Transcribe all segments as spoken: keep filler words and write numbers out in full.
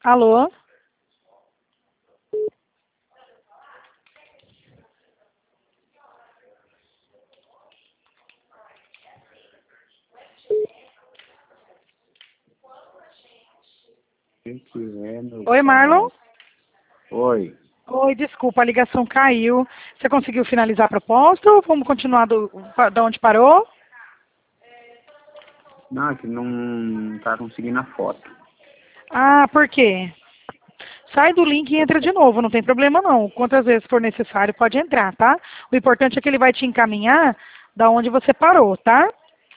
Alô? Que que é, meu Oi, Marlon? Oi. Oi, desculpa, a ligação caiu. Você conseguiu finalizar a proposta ou vamos continuar do, da onde parou? Não, é que não tá conseguindo a foto. Ah, por quê? Sai do link e entra de novo, não tem problema não. Quantas vezes for necessário, pode entrar, tá? O importante é que ele vai te encaminhar da onde você parou, tá?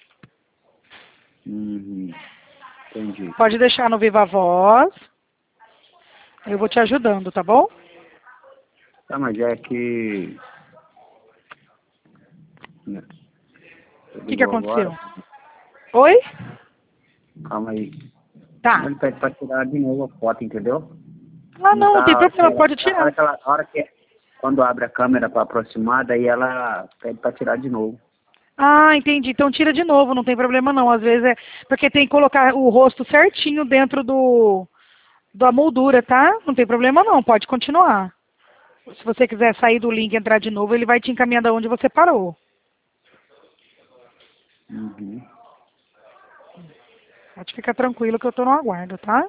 Uhum. Entendi. Pode deixar no Viva Voz. Eu vou te ajudando, tá bom? Tá, mas é que... né, O que, que ligou aconteceu? agora. Oi? Calma aí. Tá. Ele pede pra tirar de novo a foto, entendeu? Ah, Não não, não tem tá... problema, Ela, pode a hora tirar. que ela, a hora que... Quando abre a câmera pra aproximar, daí ela pede pra tirar de novo. Ah, entendi. Então tira de novo, não tem problema não. Às vezes é porque tem que colocar o rosto certinho dentro do da moldura, tá? Não tem problema não, pode continuar. Se você quiser sair do link e entrar de novo, ele vai te encaminhar da onde você parou. Uhum. Pode ficar tranquilo que eu tô no aguardo, tá?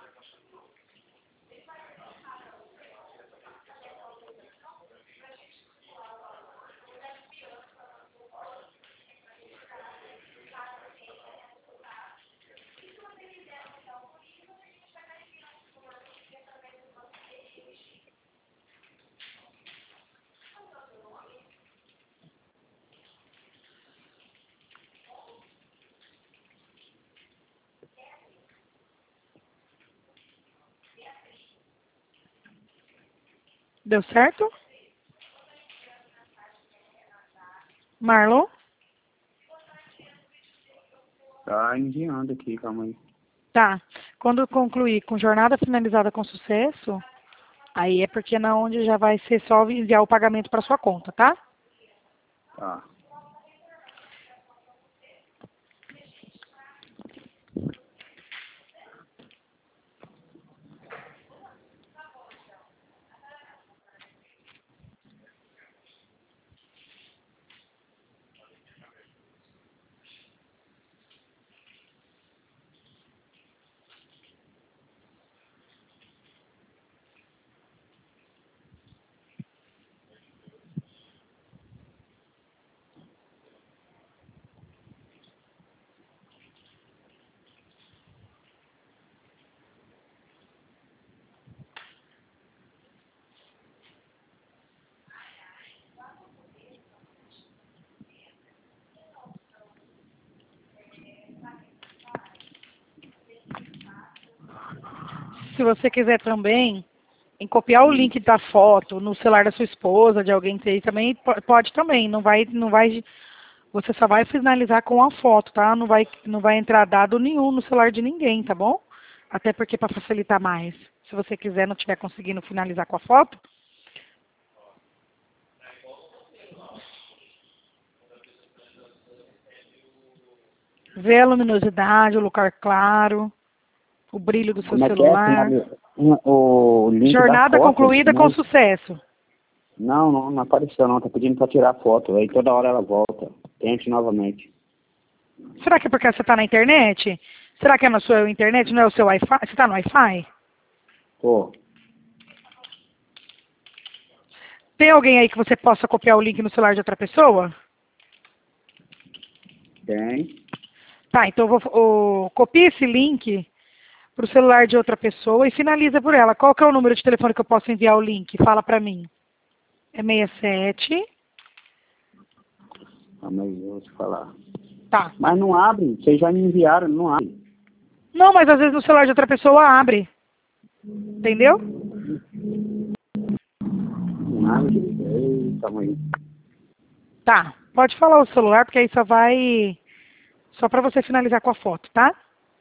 Deu certo? Marlon? Tá enviando aqui, calma aí. Tá. Quando concluir com jornada finalizada com sucesso, aí é porque na onde já vai ser só enviar o pagamento para sua conta, tá? Tá. Se você quiser também em copiar o Hum. link da foto no celular da sua esposa, de alguém que aí também po- pode também, não vai não vai você só vai finalizar com a foto, tá? Não vai não vai entrar dado nenhum no celular de ninguém, tá bom? Até porque para facilitar mais. Se você quiser não estiver conseguindo finalizar com a foto, vê a luminosidade, o lugar claro, o brilho do seu Como é que é? celular. Finali- um- O link da Jornada foto? concluída com Não, sucesso. não, não, não apareceu não. Tá pedindo pra tirar a foto. Aí toda hora ela volta. Tente novamente. Será que é porque você está na internet? Será que é na sua internet, não é o seu Wi-Fi? Você está no Wi-Fi? Pô, Tem alguém aí que você possa copiar o link no celular de outra pessoa? tem. Tá, então eu vou ô, copia esse link para o celular de outra pessoa e finaliza por ela. Qual que é o número de telefone que eu posso enviar o link? Fala para mim. É seis sete. Ah, mas eu vou te falar. Tá. Mas não abre. Vocês já me enviaram, não abre. Não, mas às vezes no celular de outra pessoa abre. Entendeu? Não abre. Ei, calma aí. Tá. Pode falar o celular, porque aí só vai. Só para você finalizar com a foto, tá?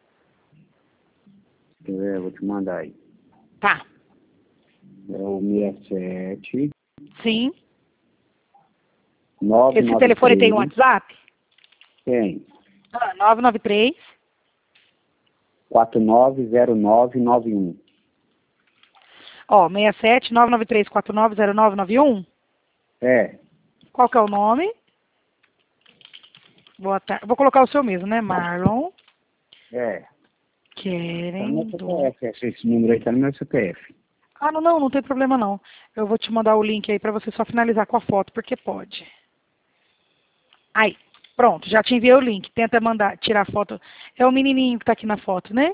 Quer ver? Eu vou te mandar aí. Tá. É o seis sete Sim. nove Esse nove telefone tem um três. WhatsApp? Tem. Ah, nove nove três. quatro nove zero nove nove um. Ó, seis sete nove nove três quatro nove zero nove nove um? É. Qual que é o nome? Boa tarde. Vou colocar o seu mesmo, né? Marlon É. Tá no meu querendo... C P F, esse número aí tá no meu C P F. Ah, não, não, não tem problema não. Eu vou te mandar o link aí pra você só finalizar com a foto, porque pode. Aí, pronto, já te enviei o link. Tenta mandar, tirar a foto. É o menininho que tá aqui na foto, né?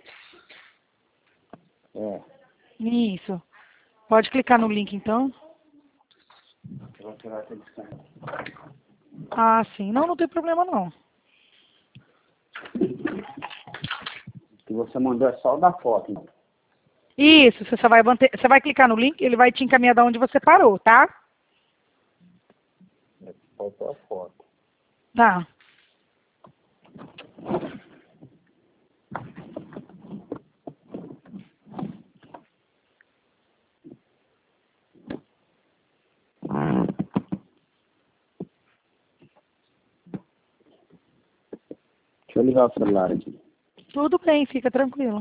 É. Isso. Pode clicar no link, então. Eu vou tirar aquele scan. Ah, sim. Não, não tem problema não. O que você mandou é só o da foto, então. Isso, você só vai manter, você vai clicar no link, ele vai te encaminhar de onde você parou, tá? Faltou a foto. Tá. Deixa eu ligar o celular aqui. Tudo bem, fica tranquilo.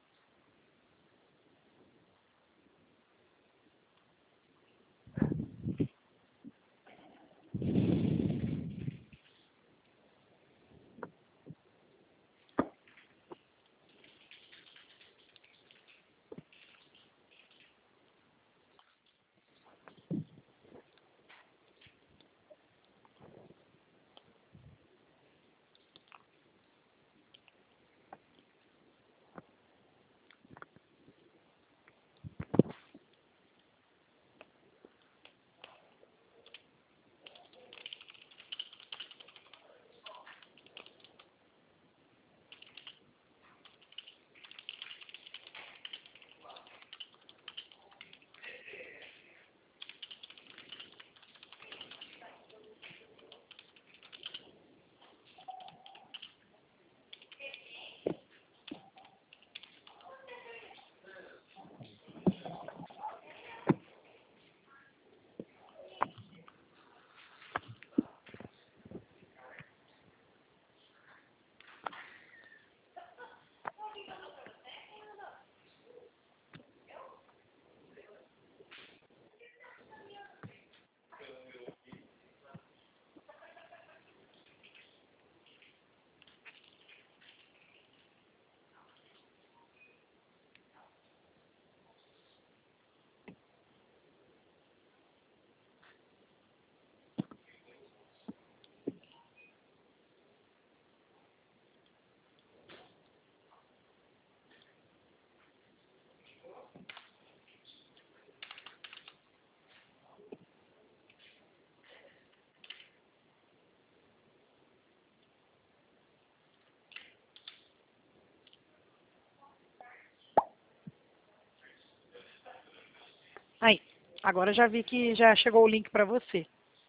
Aí, agora já vi que já chegou o link pra você.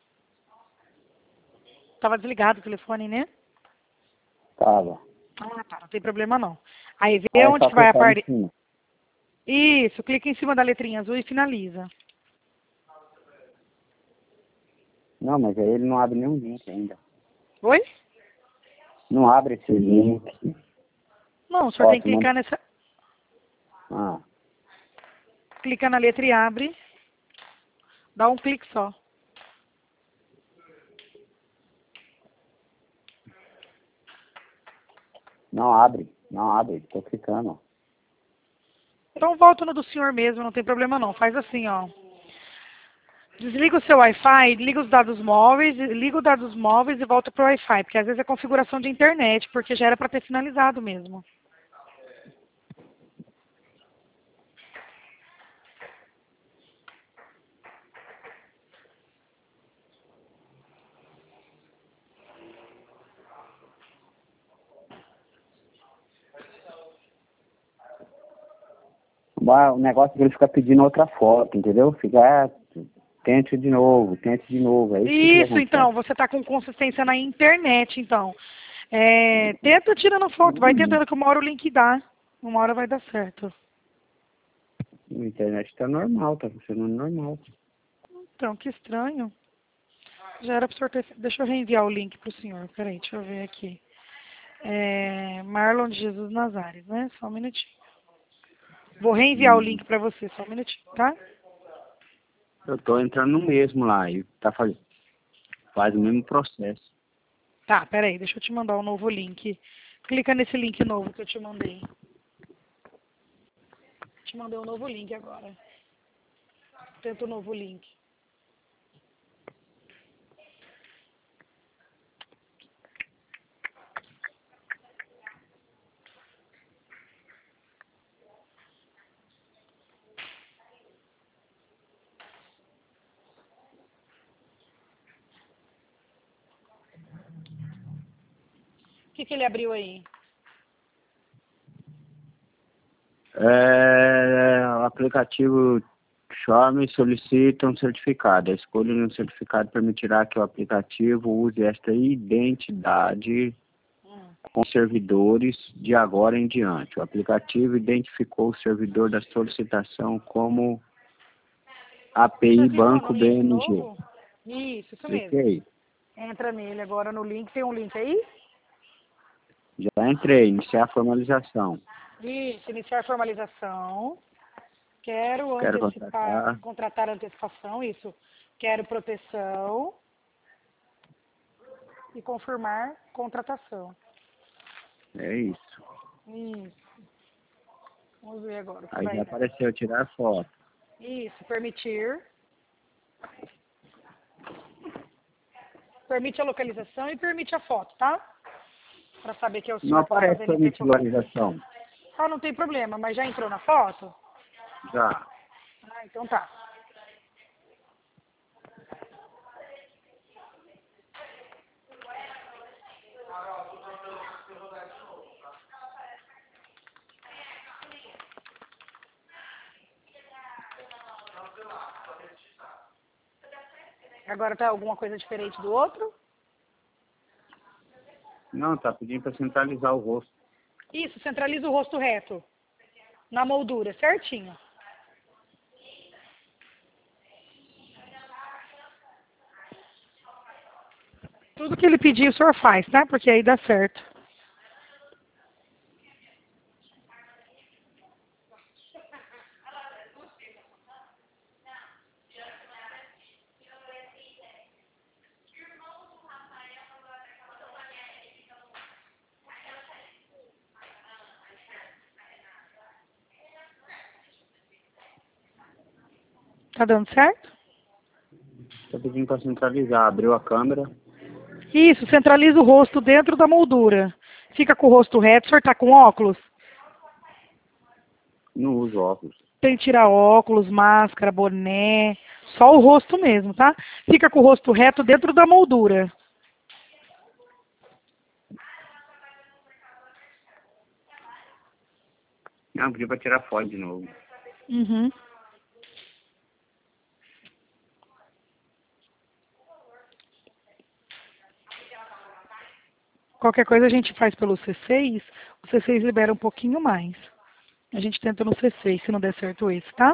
Tava desligado o telefone, né? Tava. Ah, tá, não tem problema não. Aí vê Aí é onde só que vai a clicar em parte... cima. Isso, clica em cima da letrinha azul e finaliza. Não, mas aí ele não abre nenhum link ainda. Oi? Não abre esse link. Não, o senhor Ó, tem que te mando... clicar nessa... Ah, Clica na letra e abre. Dá um clique só. não abre. Não abre. Tô clicando. Então volta no do senhor mesmo, não tem problema não. Faz assim, ó. Desliga o seu Wi-Fi, liga os dados móveis, liga os dados móveis e volta pro Wi-Fi, porque às vezes é configuração de internet, porque já era para ter finalizado mesmo. O negócio é que ele fica pedindo outra foto, entendeu? Fica, ah, tente de novo, tente de novo. É isso que fica Isso, então, acontecendo. você está com consistência na internet, então. É, tenta tirando foto, vai tentando que uma hora o link dá. Uma hora vai dar certo. A internet tá normal, tá funcionando normal. Então, que estranho. Já era para o senhor ter... Deixa eu reenviar o link para o senhor. Peraí, deixa eu ver aqui. É, Marlon de Jesus Nazares, né? Só um minutinho. Vou reenviar o link para você, só um minutinho, tá? Eu tô entrando no mesmo lá e tá faz... faz o mesmo processo. Tá, peraí, deixa eu te mandar um novo link. Clica nesse link novo que eu te mandei. Te mandei um novo link agora. Tenta o novo link. O que, que ele abriu aí? É, o aplicativo Xiaomi solicita um certificado. A escolha de um certificado permitirá que o aplicativo use esta identidade Hum. com servidores de agora em diante. O aplicativo identificou o servidor da solicitação como A P I Você clicou no Banco link B M G. novo? Isso, isso mesmo. Cliquei. Entra nele agora no link. Tem um link aí? Já entrei, iniciar a formalização. Isso, iniciar formalização. Quero Quero antecipar, contratar. contratar antecipação, isso. Quero proteção. E confirmar contratação. É isso. Isso. Vamos ver agora o que Aí vai já dar. apareceu tirar foto. Isso, permitir. Permite a localização e permite a foto, tá? Para saber que é o Não senhor que está aparece fazendo a interfoto. visualização. Ah, não tem problema, mas já entrou na foto? Já. Ah, então tá. Agora tá alguma coisa diferente do outro? Não, tá pedindo para centralizar o rosto. Isso, centraliza o rosto reto. Na moldura, certinho. Tudo que ele pedir o senhor faz, tá? Porque aí dá certo. Tá dando certo? Tá pedindo para centralizar. Abriu a câmera. Isso, centraliza o rosto dentro da moldura. Fica com o rosto reto, o senhor tá com óculos? Não uso óculos. Tem que tirar óculos, máscara, boné, só o rosto mesmo, tá? Fica com o rosto reto dentro da moldura. Não, pediu para tirar foto de novo. Uhum. Qualquer coisa a gente faz pelo C seis, o C seis libera um pouquinho mais. A gente tenta no C seis, se não der certo esse, tá?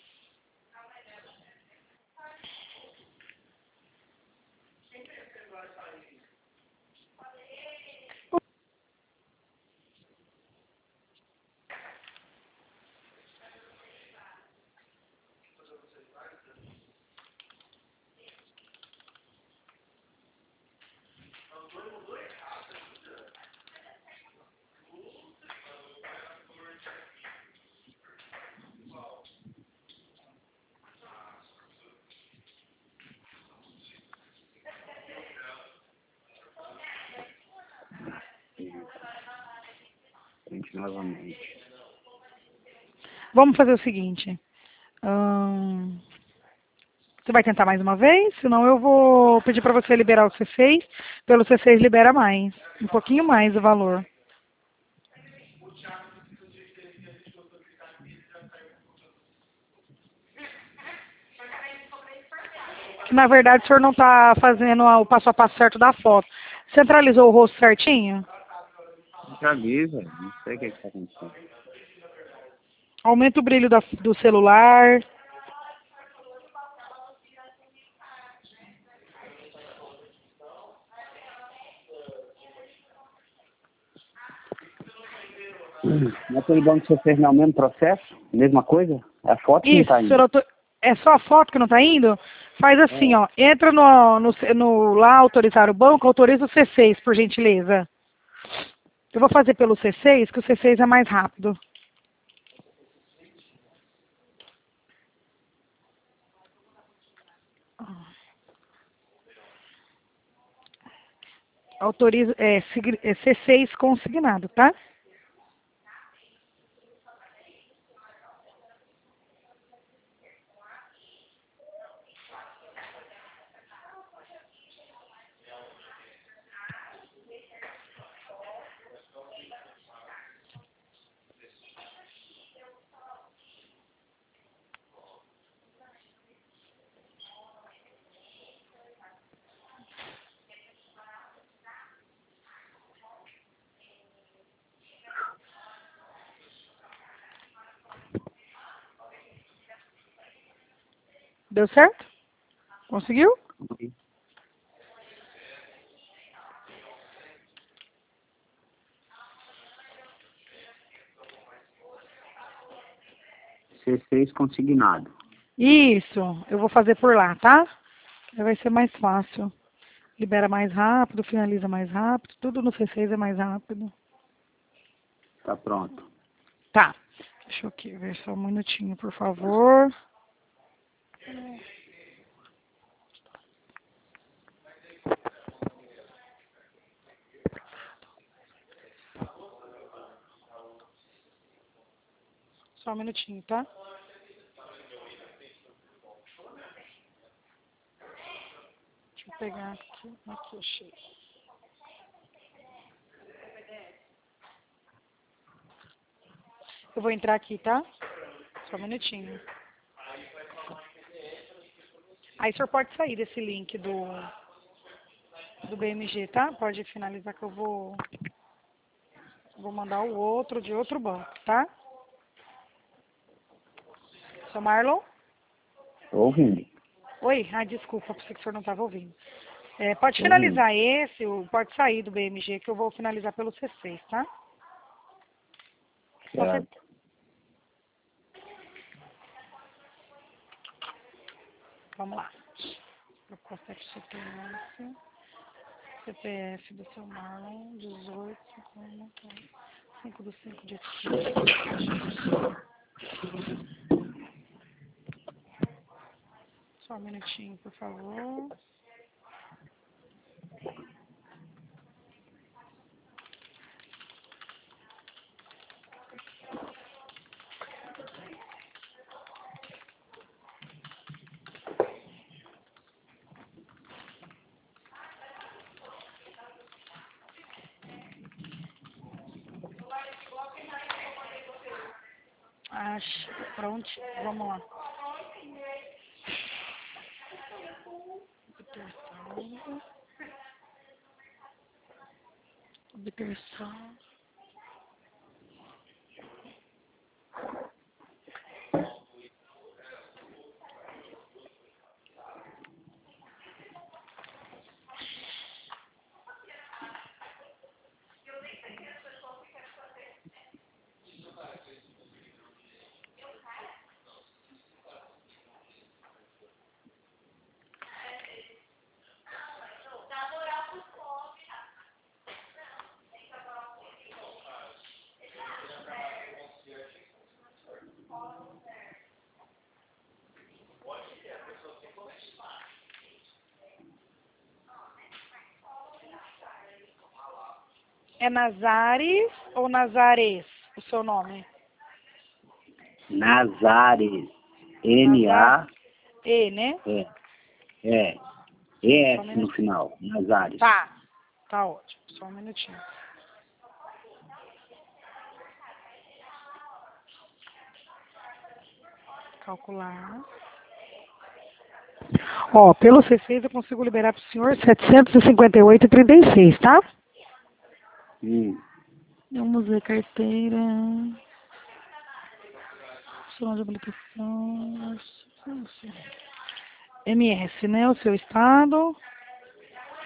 Gente, novamente. Vamos fazer o seguinte. Hum, você vai tentar mais uma vez? Senão eu vou pedir para você liberar o C seis. Pelo C seis libera mais. Um pouquinho mais o valor. Que na verdade o senhor não está fazendo o passo a passo certo da foto. Centralizou o rosto certinho? Centraliza. Não sei o que está acontecendo. Aumenta o brilho da- do celular. Naquele banco que você fez não é o mesmo processo? Mesma coisa? É a foto que não Isso, tá indo. senhor autor... é só a foto que não está indo? Faz assim, ó. Entra no, no, no lá autorizar o banco, autoriza o C seis, por gentileza. Eu vou fazer pelo C seis, que o C seis é mais rápido. Autoriza, é, sig- é C seis consignado, tá? Deu certo? Conseguiu? C seis consignado. Isso, eu vou fazer por lá, tá? Aí vai ser mais fácil. Libera mais rápido, finaliza mais rápido, tudo no C seis é mais rápido. Tá pronto. Tá. Deixa eu aqui ver só um minutinho, por favor. Só um minutinho, tá? Deixa eu pegar aqui. Aqui, achei. Eu vou entrar aqui, tá? Só um minutinho. Aí o senhor pode sair desse link do, do B M G, tá? Pode finalizar que eu vou, vou mandar o outro de outro banco, tá? Seu Marlon? Tô ouvindo. Oi? Ah, desculpa, pensei que o senhor não estava ouvindo. É, pode Tô ouvindo. finalizar esse, o- pode sair do B M G que eu vou finalizar pelo C seis, tá? Só você... Certo. Vamos lá. Proposta F C P S. C P F do seu Marlon, dezoito, cinco do cinco de Só um minutinho, por favor. Acho, pronto, vamos lá. Obtenção. Obtenção. É Nazares ou Nazares o seu nome? Nazares. Nazar? N A E, né? É. É. E Só um S no minutinho. final. Nazares. Tá, tá ótimo. Só um minutinho. Calcular. Ó, pelo C seis eu consigo liberar para o senhor setecentos e cinquenta e oito e trinta e seis, tá? Hum. Vamos ver carteira. Opção de aplicação. M S, né? O seu estado.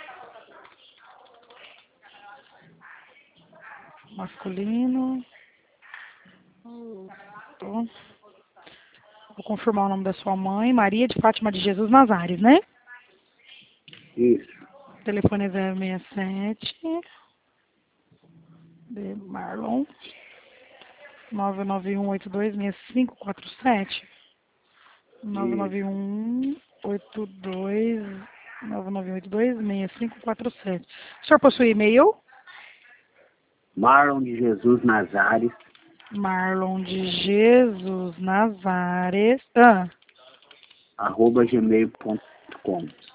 Masculino. Tô. Vou confirmar o nome da sua mãe, Maria de Fátima de Jesus Nazares, né? Isso. O telefone é zero seis sete, de Marlon, nove nove um oito dois seis cinco quatro sete. nove nove um oito dois nove nove um oito dois seis cinco quatro sete. O senhor possui e-mail? Marlon de Jesus Nazares. Marlon de Jesus Nazares. Ah. arroba gmail ponto com.